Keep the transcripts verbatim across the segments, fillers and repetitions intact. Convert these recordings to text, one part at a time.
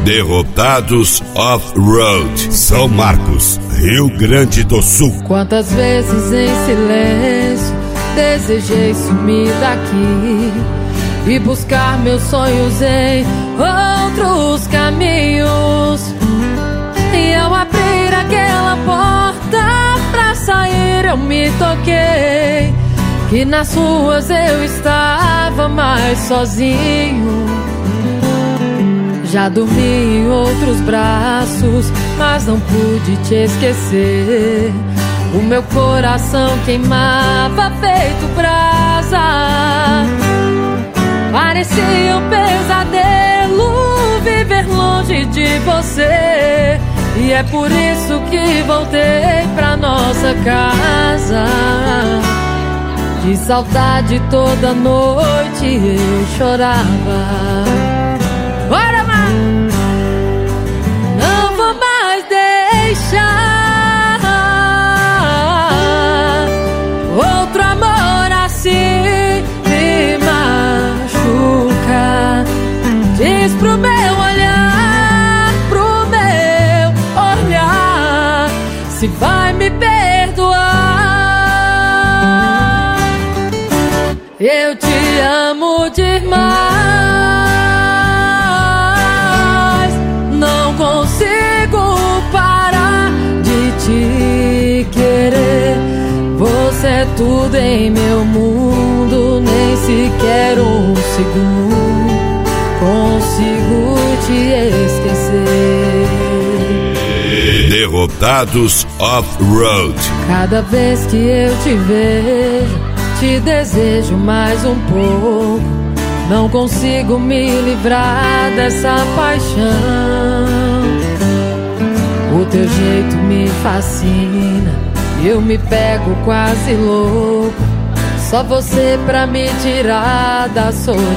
Derrotados Off-Road, São Marcos, Rio Grande do Sul. Quantas vezes em silêncio desejei sumir daqui e buscar meus sonhos em outros caminhos. E ao abrir aquela porta pra sair eu me toquei que nas ruas eu estava mais sozinho. Já dormi em outros braços, mas não pude te esquecer. O meu coração queimava feito brasa. Parecia um pesadelo viver longe de você. E é por isso que voltei pra nossa casa. De saudade toda noite eu chorava. Bora, Mar! Não vou mais deixar outro amor assim me machucar. Diz pro meu olhar, pro meu olhar, se vai me perdoar. Eu te amo demais, não consigo parar de te querer. Você é tudo em meu mundo, nem sequer um segundo consigo te esquecer. Derrotados Off-Road. Cada vez que eu te vejo, te desejo mais um pouco. Não consigo me livrar dessa paixão. O teu jeito me fascina, eu me pego quase louco. Só você pra me tirar da solidão.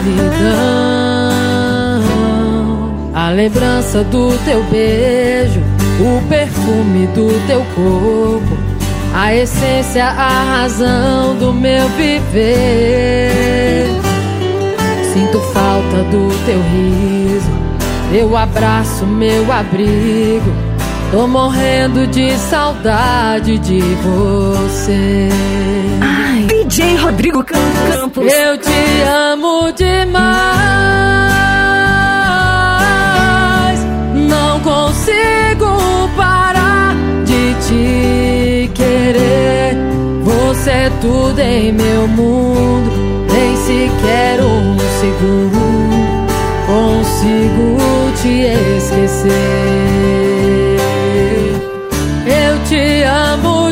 A lembrança do teu beijo, o perfume do teu corpo, a essência, a razão do meu viver. Sinto falta do teu riso, eu abraço meu abrigo. Tô morrendo de saudade de você. Ai, D J Rodrigo Campos. Eu te amo demais, não consigo parar de te querer. Você é tudo em meu mundo, nem sequer um segundo consigo te esquecer. Eu te amo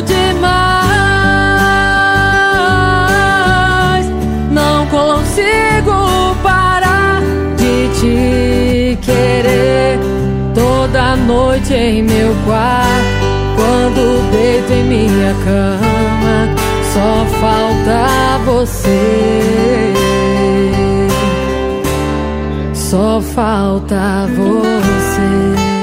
demais, não consigo parar de te querer. Toda noite em meu quarto, quando deito em minha cama, só falta você. Só falta você.